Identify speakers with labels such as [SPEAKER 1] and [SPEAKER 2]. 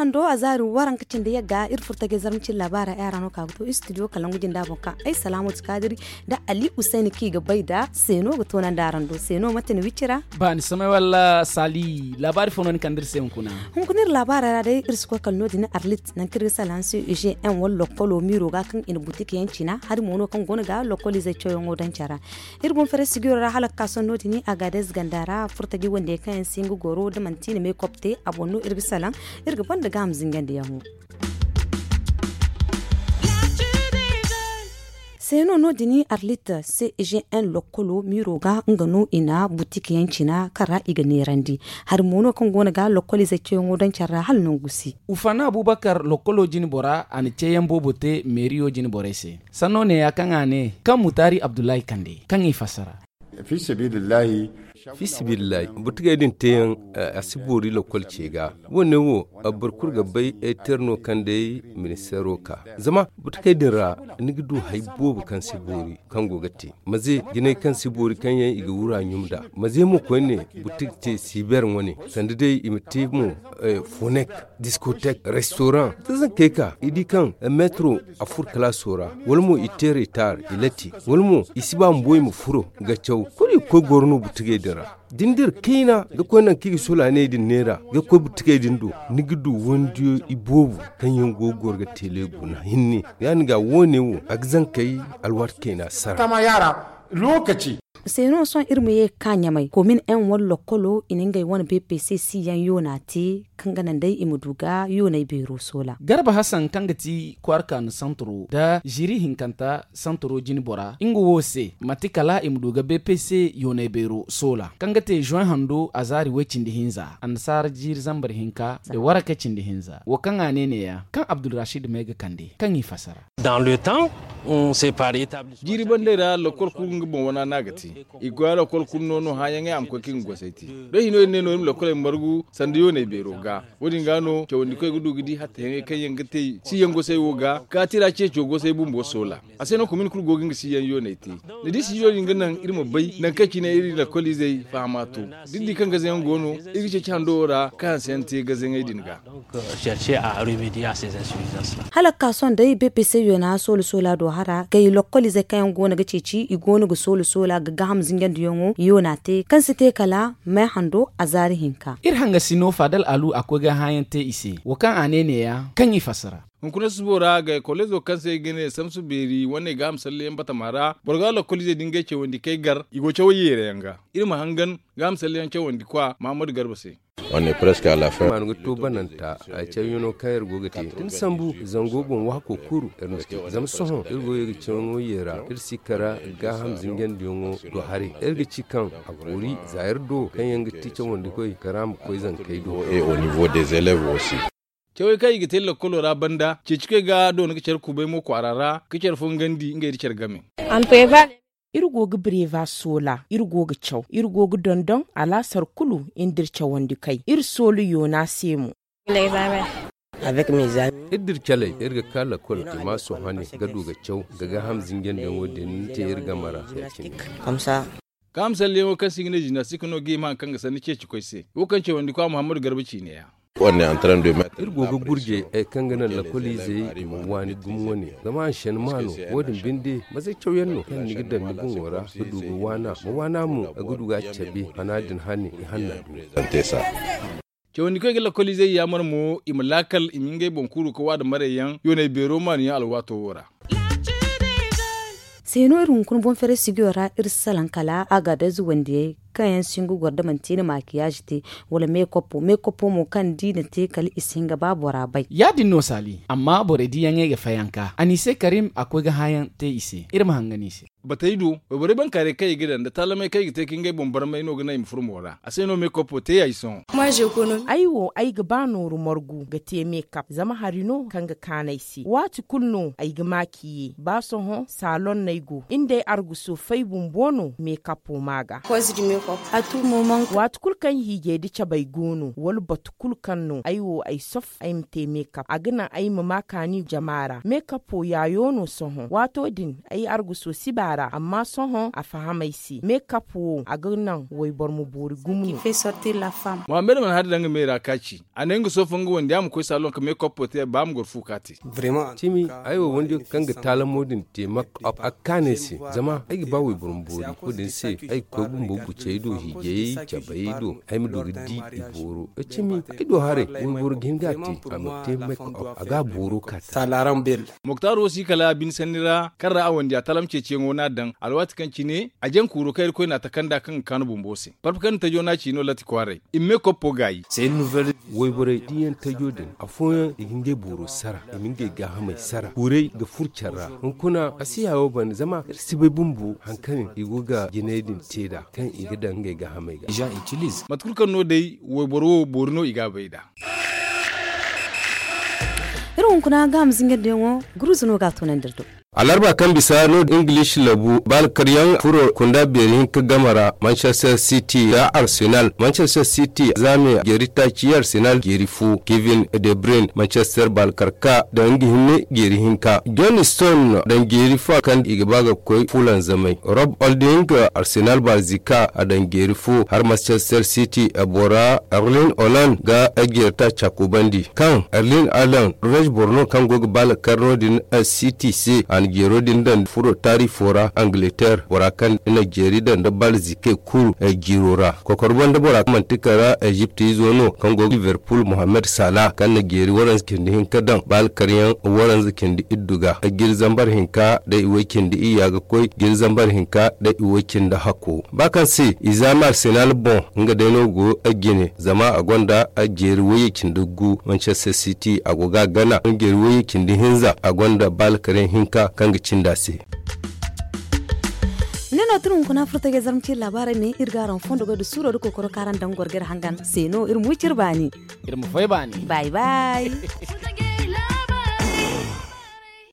[SPEAKER 1] hando azari waran kicin da yaga ir furta ge zarmcin labara ya rano ka to studio kalangu jin da bonka ai salamu kadiri da Ali Usaini ki ga baida seno ga tonan darando seno matin wicira
[SPEAKER 2] ba ni samai walla sali labari fonon kandir sen kuna
[SPEAKER 1] hun kunir labara da ir sko kalno din arlit nan kir salansu je en wallo kolo miro ga kan in boutique yancina har mono kan gona ga lokoli zai choyo ngodan cara ir bon fere sigiro ra halaka sonno dini agades gandara furta gi wonde kan singu goro da mantini me kopte abonno ir bisalan ir ga banda gam zingande yahu seno no dini arlita se je en lokolo miroga ngano ina boutique yancina kara iga nerandi har mono kan gona ga lokoli zai choyo ngodan cara hal non gusi
[SPEAKER 2] ufana Abubakar lokolo jini bora ani cheyen bobote merio jini borese sanno ne yakangane kan mutari Abdullahi Kande kan ifasara
[SPEAKER 3] fi sabilillahi butiga din teyan asibori lokal cega wonne wo abarkur gabbai eterno kande ministero ka zama butiga din ra nigdu haybobu kan sibori kan gogatti maze gine kan sibori kan yan iga wura nyumda maze mu ko ne butig te siber woni sande dai imiti mu fonek discothèque restaurant tazan keka idi kan metro afur kala sora walmo itere tar ilati walmo isiba mboy mu furo ga chaw kuri ko gorno butige dira dindir kina ga ko nan kigi sola ne din nera ga ko butige dindu nigidu wondiyo ibobu kan yan gogor ga telegu na hinni yani ga wone wo agzan kai alwat kina sara kama yara lokaci
[SPEAKER 1] seno son irmu ye kanya mai komin en wallo kolo iningai wani BPCC yan yona ti kanganan dai imuduga yona biro sola
[SPEAKER 2] Garba Hassan kangati kwarkan santro da jiri hinkanta santro jinibora ingo wose matikala imuduga BPC yona biro sola kangate join hando azari wecindi hinza ansar jir zambar hinka da waraka cindi hinza wakanga nene ya kan Abdul Rashid Mega Kande kan yi fasara
[SPEAKER 4] dans le temps on s'est pas établi
[SPEAKER 5] jiri bandera lokol kungu bon wana nagati igwala kol kunno no hayanga am ko kin gosaiti do hino ne no lokol margu sandiyo ne bero ga wodi ngano to woni koy gudu gidi hatta hen kay yangate si yango sai woga ka tira ce cogo sai bumbo sola aseno komin kul gogin si yan yo ne ti ne disi yo ngannan irmo bay nan kaki ne iri lokol zai fahamato dindi kan ga zan gono iri ce chandora kan sente ga zan ai dinga
[SPEAKER 4] donc chercher à remédier à ces insuffisances là
[SPEAKER 1] halaka son dai BPC yona solo sola do hara gay lokol zai kan gona ga ceci igono ga solo sola ga gam zingen diyongo yona te kan site kala mai hando azari hinka
[SPEAKER 2] hanga sino fadal alu akwai ga hayan te ise wakan anene ya kan yi fasara
[SPEAKER 5] hunkuna subora ga kolezo kanse gene samsu beri wanne ga amsalle en batamara borgalo kolize dinge ce wandi kai gar igo ce wayere yanga irma hangan ga amsalle en ce wandi kwa Muhammadu Garbase
[SPEAKER 3] on est presque à la fin
[SPEAKER 6] man to bananta a ceyuno kayar gogati tin sambu zango bon wa ko kuru ernoski zam sohon irgo yegi chongo yera irsikara ga ham zingen diongo do hari ergi cikan aburi zair do kan yanga tice wonde koy karam koy zan kai do
[SPEAKER 3] et au niveau des élèves aussi
[SPEAKER 5] cewa kai ga tella kolora banda ce cike ga do na kicer kubai mo kwarara kicer fungandi ngai dicer game
[SPEAKER 7] an peva irgoga breva sola irgoga chaw irgoga dondon ala sarkulu indir chawandi kai ir solu yona semu
[SPEAKER 6] avec mes amis idir chale irga kala kol ki maso hani gadu ga chaw daga ham zingen den wodin te irga mara
[SPEAKER 7] comme ça
[SPEAKER 5] kam salle mo kan signe jina sikno ge man kan ga sani ce ci koise wo kan ce wandi kwa Muhammadu Garbaci ne ya
[SPEAKER 3] on est en train de mettre
[SPEAKER 6] irgoga burge e kangana la police wani gumwoni zama shen mano wodin binde mazai chawyanno kan ni gidan ni gungora gudu wana mu a gudu ga chabe hanadin hani hanna
[SPEAKER 3] santé ça
[SPEAKER 5] ce wandi ko gela kolize ya marmo imlakal iminge bonkuru ko wada mareyan yone bero man ya alwato wora
[SPEAKER 1] seno irin kun bon fere sigiyora irsalan kala aga da zuwande kayan singu gwarda mantina makiyaji te wala makeup mo kan dina te kali isinga babu rabai
[SPEAKER 2] ya dinno sali amma bore di yange ga fayanka anise Karim akwai ga hayan te ise irma hangani se
[SPEAKER 5] bataido bare ban kare kai gidan da talamai kai te kin ga bombar mai no gana imfurmora aseno makeup te yayi son
[SPEAKER 7] moi je kono aiwo ai ga bano rumorgu ga te makeup zama harino kanga kanaisi wati kulno ai ga makiye ba so ho salon naigo inda argu so fai bumbono makeup maga
[SPEAKER 1] à tout moment.
[SPEAKER 7] Wat kulkan hige di bai gono wal bat kulkan no aiwo ai sof ai mte makeup agana ai mamakani jamara makeup po yayono sohon wato din ai argu so sibara amma sohon a fahamai si makeup wo agana wai bar mu bori gumnu
[SPEAKER 1] fait sortir la femme.
[SPEAKER 5] Muhammad man hada danga mera kaci anengo so fango wanda am ko salon ka makeup po te bam gor fukati
[SPEAKER 6] vraiment timi aiwo wanda kanga talamodin te makeup akane si zama ai ba wai burumbori ko din se ai ko gumbo buce do hige cabai do ai mu dogi di iboro timi ido hare wai boro gingati amote makeup aga boro kat
[SPEAKER 8] salaran bel
[SPEAKER 5] Muktar Osi kala bin sanira karra awon dia talamce ce ngona dan alwati kan cine ajen kuro kai ko na takanda kan kanu bumbose parfukan ta jona ci no lati kware in makeup po gayi
[SPEAKER 8] c'est une nouvelle
[SPEAKER 6] wai bore diyan ta jodin afoya iginge boro sara iminge ga hamai sara bore ga furcara in kuna asiyawo ban zama sibai bumbu hankalin igoga jinedin teda kan iga dange ga hamai ga
[SPEAKER 8] gens utilisent
[SPEAKER 5] matkulkan no dai wai boro borno iga baida
[SPEAKER 1] irin kuna ga hamsin yadda yawo guruzu no ga tunan dirdo
[SPEAKER 6] alarba kan bisa no english labu balkaryan furo kunda berin ka gamara Manchester City da Arsenal Manchester City zame gerita ci Arsenal gerifu Kevin De Bruyne Manchester balkarka da ngi hinne gerihinka John Stone da gerifa kan igbaga koi fulan zamai Rob Holding Arsenal balzika adan gerifu har Manchester City abora Erling Haaland ga agerta chakubandi kan Erling Haaland Rej Borno kan gog balkarno din City C an gero din dan furo tari fora Angleterre warakan ina geri dan da balzike kuru girora kokorban da bora mantikara Egypt zono kango Liverpool Mohamed Salah kan na geri waran kindi hinka dan balkaryan waran kindi idduga girzambar hinka da iwakin da iyaga koi girzambar hinka da iwakin da hako bakan si izama Arsenal bon nga da no go agine zama agonda a geri wayakin dugu Manchester City agoga gana geri wayakin da hinza agonda balkaryan hinka kanga cindase
[SPEAKER 1] neno turun kuna furta ga zarmci labarai ne irgaran fondo ga suro da kokoro karan dan gorgar hangan seno irmu cirbani
[SPEAKER 2] irmu fai bani
[SPEAKER 1] bye bye